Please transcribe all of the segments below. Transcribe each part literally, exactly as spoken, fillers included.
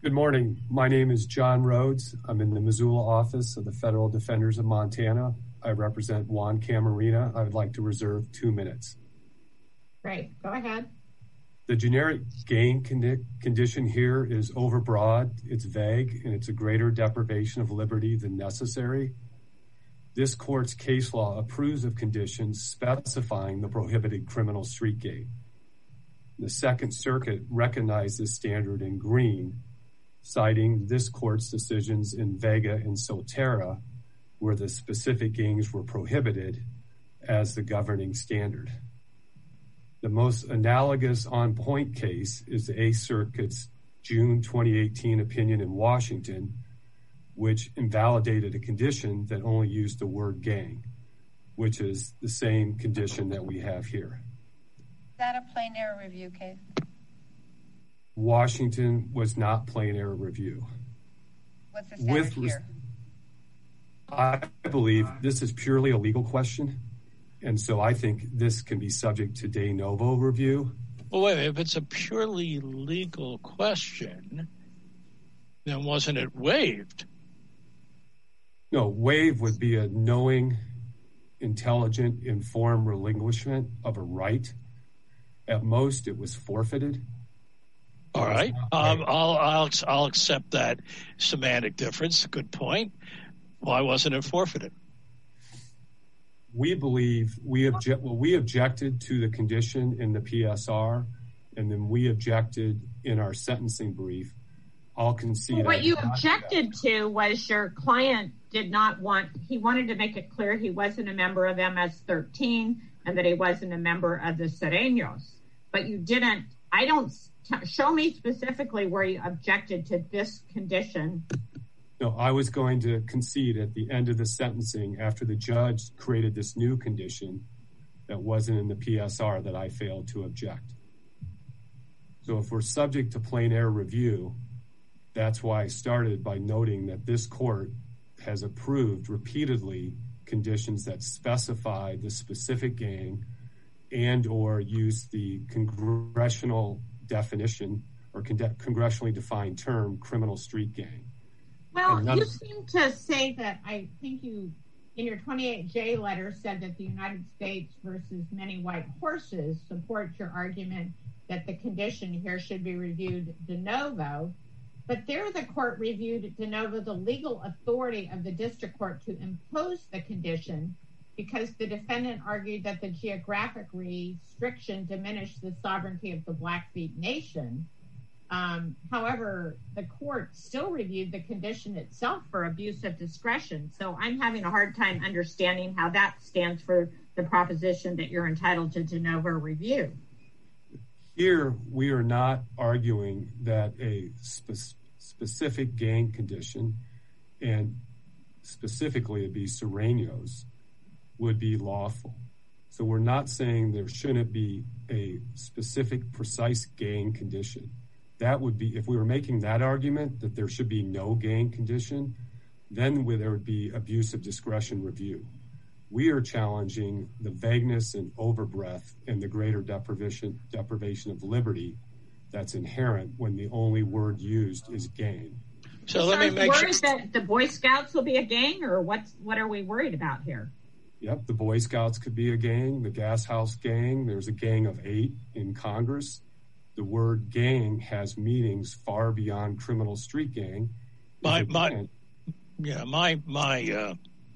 Good morning. My name is John Rhodes. I'm in the Missoula office of the Federal Defenders of Montana. I represent Juan Camarena. I would like to reserve two minutes. Great. Go ahead. The generic gang condi- condition here is overbroad, it's vague, and it's a greater deprivation of liberty than necessary. This court's case law approves of conditions specifying the prohibited criminal street gang. The Second Circuit recognized this standard in Green, citing this court's decisions in Vega and Solterra, where the specific gangs were prohibited as the governing standard. The most analogous on-point case is the Eighth Circuit's June twenty eighteen opinion in Washington, which invalidated a condition that only used the word gang, which is the same condition that we have here. Is that a plain error review case? Washington was not plain error review. What's the standard With, here? I believe this is purely a legal question, and so I think this can be subject to de novo review. Well, wait, if it's a purely legal question, then wasn't it waived? No, waive would be a knowing, intelligent, informed relinquishment of a right. At most, it was forfeited. All right, um, I'll, I'll I'll accept that semantic difference. Good point. Why wasn't it forfeited? We believe we object. Well, we objected to the condition in the P S R, and then we objected in our sentencing brief. I'll concede. Well, what you objected to was your client did not want. He wanted to make it clear he wasn't a member of M S thirteen and that he wasn't a member of the Sereños. But you didn't. I don't. Show me specifically where you objected to this condition. No, I was going to concede at the end of the sentencing after the judge created this new condition that wasn't in the P S R that I failed to object. So if we're subject to plain error review, that's why I started by noting that this court has approved repeatedly conditions that specify the specific gang and or use the congressional definition or con- congressionally defined term criminal street gang. Well, you seem to say that, I think you, in your twenty-eight J letter, said that the United States versus many white horses supports your argument that the condition here should be reviewed de novo. But there the court reviewed de novo the legal authority of the district court to impose the condition because the defendant argued that the geographic restriction diminished the sovereignty of the Blackfeet Nation. Um, however, the court still reviewed the condition itself for abuse of discretion. So I'm having a hard time understanding how that stands for the proposition that you're entitled to de novo review. Here, we are not arguing that a spe- specific gang condition, and specifically it'd be Sereños, would be lawful. So we're not saying there shouldn't be a specific, precise gang condition. That would be, if we were making that argument that there should be no gang condition, then there would be abuse of discretion review. We are challenging the vagueness and overbreadth and the greater deprivation deprivation of liberty that's inherent when the only word used is gang. So, so let me make sure that the Boy Scouts will be a gang, or what's what are we worried about here? Yep, the Boy Scouts could be a gang, the Gas House Gang. There's a gang of eight in Congress. The word gang has meanings far beyond criminal street gang. My, my, yeah, my, my, uh,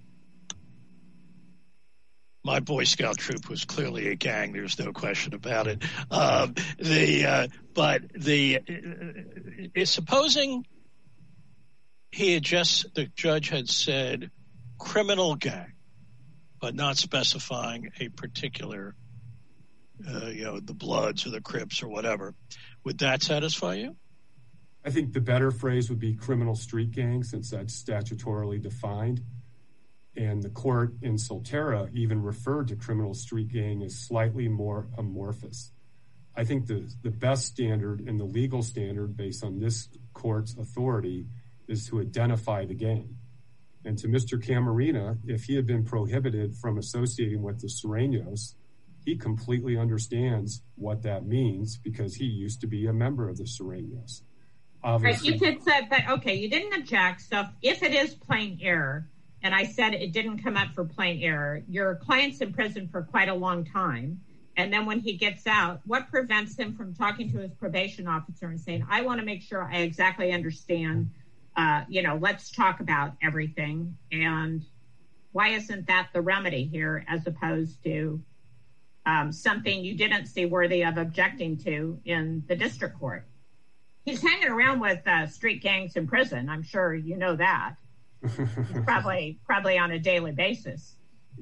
my Boy Scout troop was clearly a gang. There's no question about it. Um, the, uh, but the, uh, supposing he had just, the judge had said criminal gang, but not specifying a particular, uh, you know, the Bloods or the Crips or whatever. Would that satisfy you? I think the better phrase would be criminal street gang, since that's statutorily defined. And the court in Solterra even referred to criminal street gang as slightly more amorphous. I think the, the best standard and the legal standard based on this court's authority is to identify the gang. And to Mister Camarena, if he had been prohibited from associating with the Sereños, he completely understands what that means because he used to be a member of the Sereños. obviously. Right, you could say, but okay, you didn't object. So if it is plain error, and I said it didn't come up for plain error, your client's in prison for quite a long time. And then when he gets out, what prevents him from talking to his probation officer and saying, I want to make sure I exactly understand, uh, you know, let's talk about everything. And why isn't that the remedy here as opposed to um, something you didn't see worthy of objecting to in the district court? He's hanging around with uh, street gangs in prison. I'm sure you know that. probably, probably on a daily basis.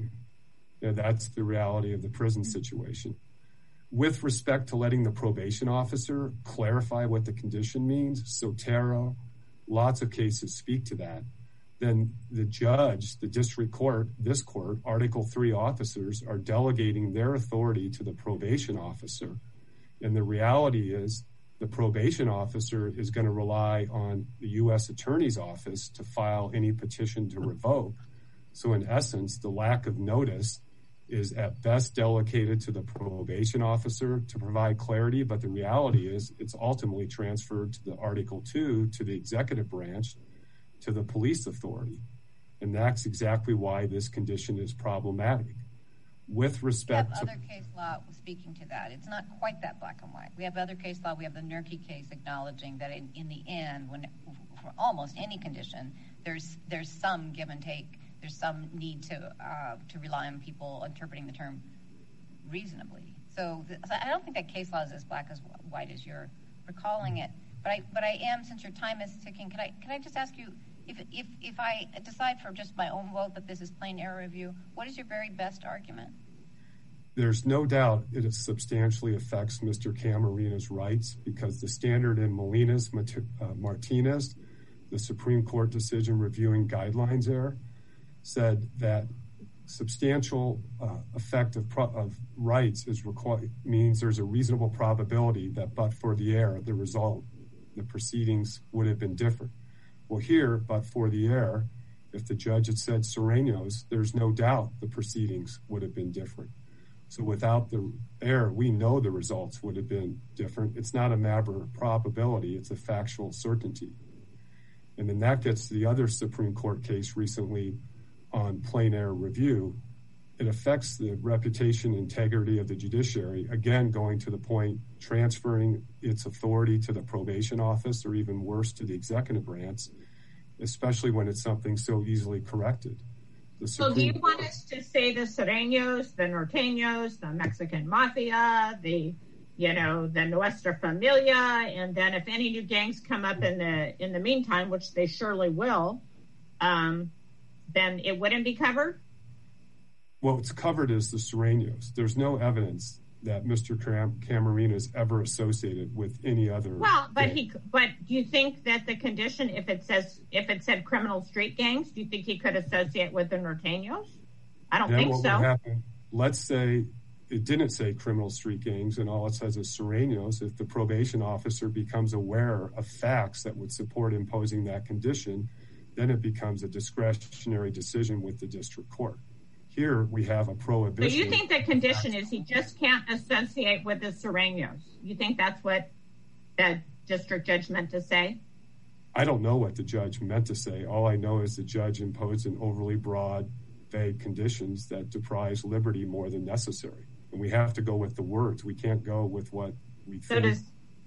Yeah, that's the reality of the prison situation. With respect to letting the probation officer clarify what the condition means, Sotero, lots of cases speak to that, then the judge, the district court, this court, Article three officers are delegating their authority to the probation officer. And the reality is the probation officer is going to rely on the U S Attorney's Office to file any petition to revoke. So in essence, the lack of notice is at best delegated to the probation officer to provide clarity. But the reality is it's ultimately transferred to the Article two, to the executive branch, to the police authority. And that's exactly why this condition is problematic. With respect to... We have to... other case law speaking to that. It's not quite that black and white. We have other case law. We have the Nurki case acknowledging that in, in the end, when for almost any condition, there's there's some give and take. There's some need to uh, to rely on people interpreting the term reasonably. So, th- so I don't think that case law is as black as white as you're recalling it. But I but I am, since your time is ticking, can I can I just ask you, if if if I decide for just my own vote that this is plain error review, what is your very best argument? There's no doubt it substantially affects Mister Camarina's rights because the standard in Molina's uh, Martinez, the Supreme Court decision reviewing guidelines there, said that substantial uh, effect of, pro- of rights is required means there's a reasonable probability that but for the error, the result, the proceedings would have been different. Well, here, but for the error, if the judge had said Serenos, there's no doubt the proceedings would have been different. So without the error, we know the results would have been different. It's not a matter of probability, it's a factual certainty. And then that gets to the other Supreme Court case recently on plain error review. It affects the reputation and integrity of the judiciary, again, going to the point, transferring its authority to the probation office or even worse to the executive branch, especially when it's something so easily corrected. The so do you want us to say the Serenos, the Norteños, the Mexican Mafia, the, you know, the Nuestra Familia, and then if any new gangs come up in the in the meantime, which they surely will, um, then it wouldn't be covered? Well, it's covered as the Serenos. There's no evidence that Mister Cam- Camarina is ever associated with any other. Well, but gang. he. But do you think that the condition, if it says, if it said criminal street gangs, do you think he could associate with the Norteños? I don't then think what so. Would happen, let's say it didn't say criminal street gangs, and all it says is Serenos. If the probation officer becomes aware of facts that would support imposing that condition, then it becomes a discretionary decision with the district court. Here we have a prohibition. So you think the condition is he just can't associate with the Serenos? You think that's what the district judge meant to say? I don't know what the judge meant to say. All I know is the judge imposed an overly broad, vague conditions that deprives liberty more than necessary. And we have to go with the words. We can't go with what we so think. Does,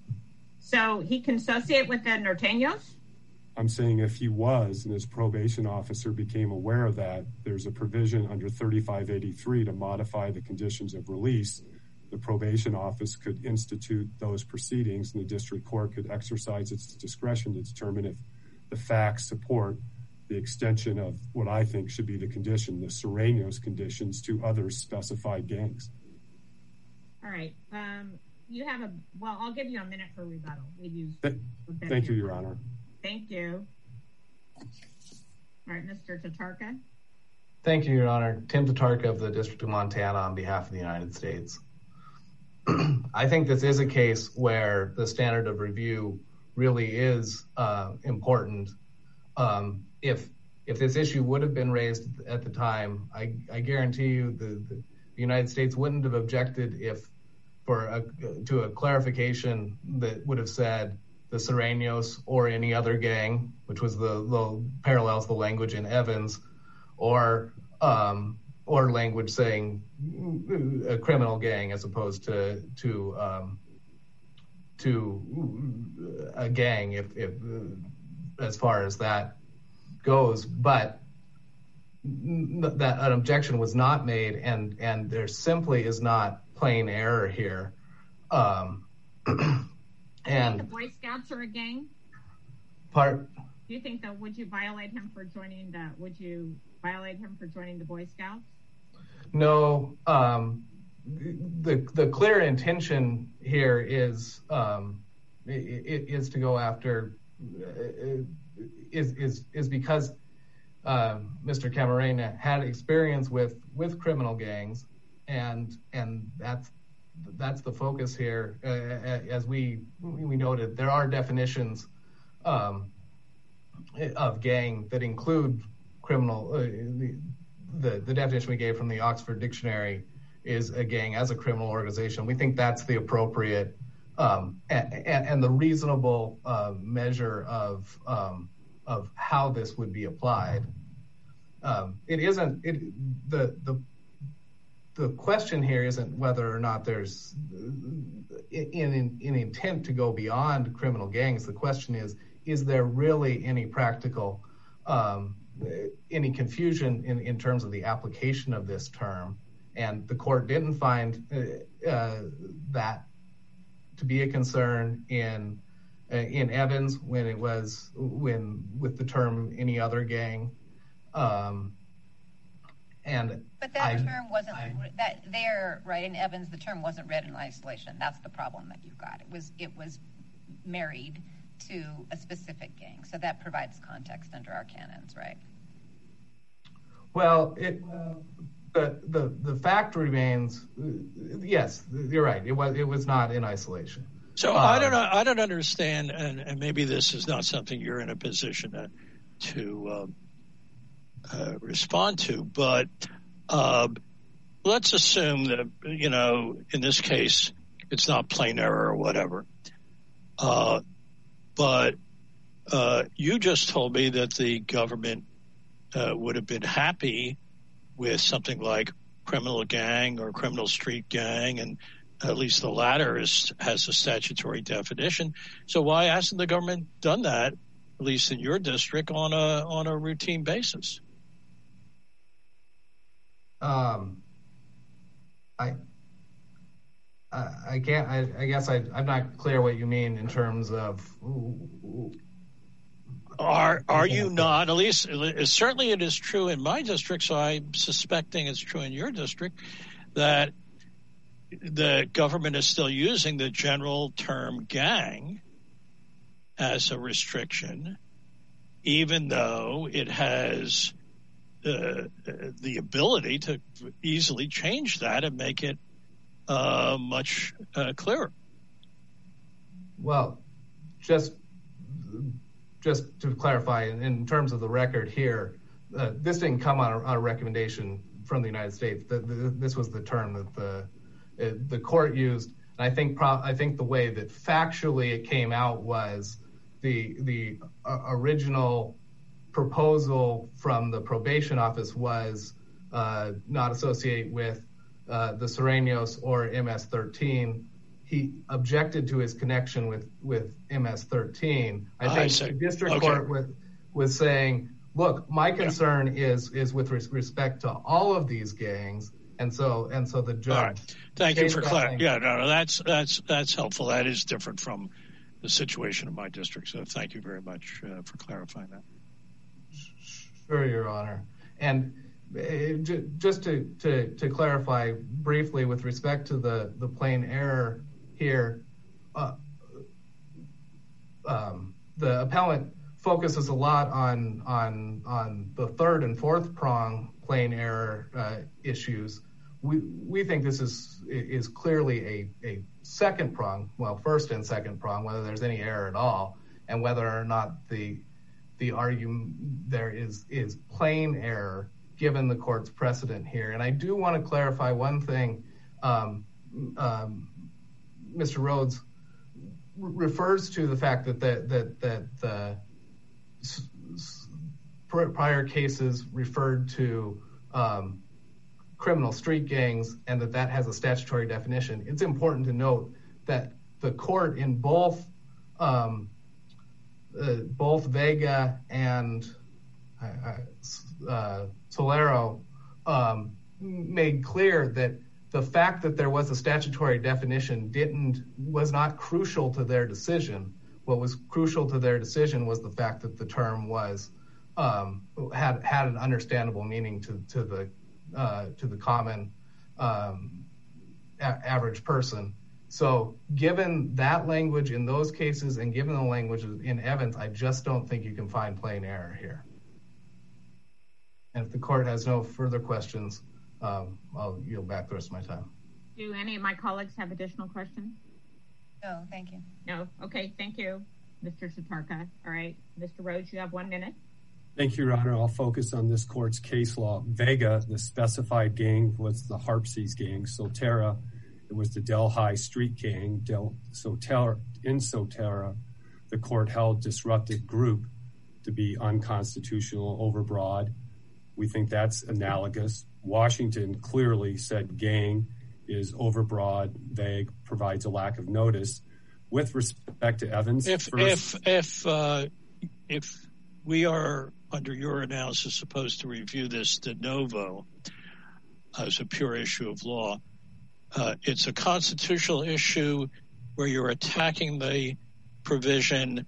so he can associate with the Norteños? I'm saying if he was and his probation officer became aware of that, there's a provision under thirty-five eighty-three to modify the conditions of release. The probation office could institute those proceedings and the district court could exercise its discretion to determine if the facts support the extension of what I think should be the condition, the Serenos conditions, to other specified gangs. All right. Um, you have a, well, I'll give you a minute for rebuttal. We've used Th- Thank you, Your Honor. Thank you. All right, Mister Tatarka. Thank you, Your Honor. Tim Tatarka of the District of Montana on behalf of the United States. I think this is a case where the standard of review really is uh, important. Um, if if this issue would have been raised at the time, I, I guarantee you the, the United States wouldn't have objected if for a, to a clarification that would have said the Sureños or any other gang, which was the, the parallels the language in Evans, or um, or language saying a criminal gang as opposed to to um, to a gang, if, if as far as that goes, but that an objection was not made, and and there simply is not plain error here. Um, and the Boy Scouts are a gang. Part. Do you think that would you violate him for joining the? Would you violate him for joining the Boy Scouts? No. Um, the the clear intention here is um, is to go after is is is because uh, Mister Camarena had experience with with criminal gangs, and and that's that's the focus here. Uh, as we we noted, there are definitions um, of gang that include criminal. Uh, the, the the definition we gave from the Oxford Dictionary is a gang as a criminal organization. We think that's the appropriate um, and, and, and the reasonable uh, measure of um, of how this would be applied. Um, it isn't it the the the question here isn't whether or not there's in in intent to go beyond criminal gangs. The question is, is there really any practical um, any confusion in, in terms of the application of this term? And the court didn't find uh, uh, that to be a concern in uh, in Evans when it was when with the term any other gang. Um, and but that I, term wasn't I, that there right in Evans. The term wasn't read in isolation. That's the problem that you've got. It was it was married to a specific gang, so that provides context under our canons, right? Well, it. Uh, The, the the fact remains, yes, you're right. It was it was not in isolation. So um, I don't know. I don't understand, and, and maybe this is not something you're in a position to, to um, uh, respond to. But uh, let's assume that, you know, in this case, it's not plain error or whatever. Uh, but uh, you just told me that the government uh, would have been happy with something like criminal gang or criminal street gang, and at least the latter is, has a statutory definition. So why hasn't the government done that, at least in your district, on a on a routine basis? Um, I I, I can't. I, I guess I, I'm not clear what you mean in terms of. Ooh, ooh. Are are you not? At least certainly it is true in my district, so I'm suspecting it's true in your district, that the government is still using the general term gang as a restriction, even though it has uh, the ability to easily change that and make it uh, much uh, clearer. Well, just... Just to clarify, in terms of the record here, uh, this didn't come on a, on a recommendation from the United States. The, the, this was the term that the uh, the court used. And I think pro- I think the way that factually it came out was the the uh, original proposal from the probation office was uh, not associate with uh, the Sureños or M S thirteen. He objected to his connection with, with M S thirteen. I think I the district okay. court was, was saying, look, my concern yeah. is is with res- respect to all of these gangs, and so and so the judge. All right. Thank you for clarifying. Yeah, no, no, that's that's that's helpful. That is different from the situation in my district. So thank you very much uh, for clarifying that. Sure, Your Honor. And uh, j- just to, to to clarify briefly with respect to the the plain error. Here, uh, um, the appellant focuses a lot on on on the third and fourth prong plain error uh, issues. We we think this is is clearly a a second prong, well, first and second prong, whether there's any error at all, and whether or not the the argument there is is plain error given the court's precedent here. And I do want to clarify one thing. Um, um, Mister Rhodes, refers to the fact that the, that, that the s- s- prior cases referred to um, criminal street gangs and that that has a statutory definition. It's important to note that the court in both um, uh, both Vega and uh, uh, Solero um, made clear that the fact that there was a statutory definition didn't was not crucial to their decision. What was crucial to their decision was the fact that the term was um, had had an understandable meaning to to the uh, to the common um, a- average person. So, given that language in those cases and given the language in Evans, I just don't think you can find plain error here. And if the court has no further questions, um, I'll yield back the rest of my time. Do any of my colleagues have additional questions? No, thank you. No? Okay, thank you, Mister Tatarka. All right, Mister Rhodes, you have one minute. Thank you, Your Honor. I'll focus on this court's case law. Vega, the specified gang, was the Harpsies gang. Solterra, it was the Delhi Street gang. Del Soterra, in Soterra, the court held disrupted group to be unconstitutional, overbroad. We think that's analogous. Washington clearly said gang is overbroad, vague, provides a lack of notice. With respect to Evans, if first, if if uh, if we are under your analysis supposed to review this de novo as a pure issue of law, uh, it's a constitutional issue where you're attacking the provision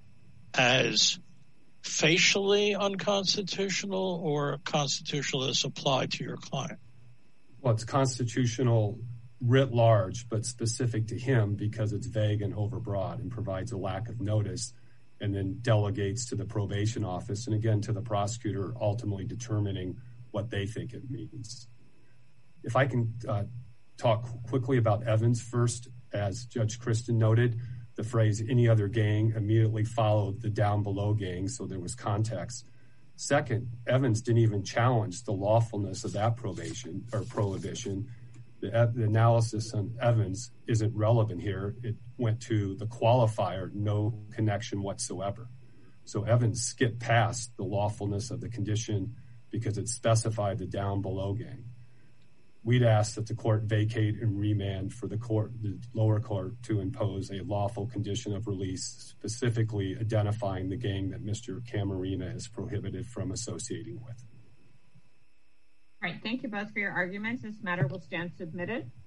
as facially unconstitutional or constitutional as applied to your client? Well, it's constitutional writ large, but specific to him because it's vague and overbroad and provides a lack of notice, and then delegates to the probation office and again to the prosecutor, ultimately determining what they think it means. If I can uh, talk quickly about Evans first, as Judge Kristen noted, the phrase any other gang immediately followed the down below gang, so there was context. Second, Evans didn't even challenge the lawfulness of that probation or prohibition. The, the analysis on Evans isn't relevant here. It went to the qualifier, no connection whatsoever. So Evans skipped past the lawfulness of the condition because it specified the down below gang. We'd ask that the court vacate and remand for the court, the lower court, to impose a lawful condition of release, specifically identifying the gang that Mister Camarena is prohibited from associating with. All right, thank you both for your arguments. This matter will stand submitted.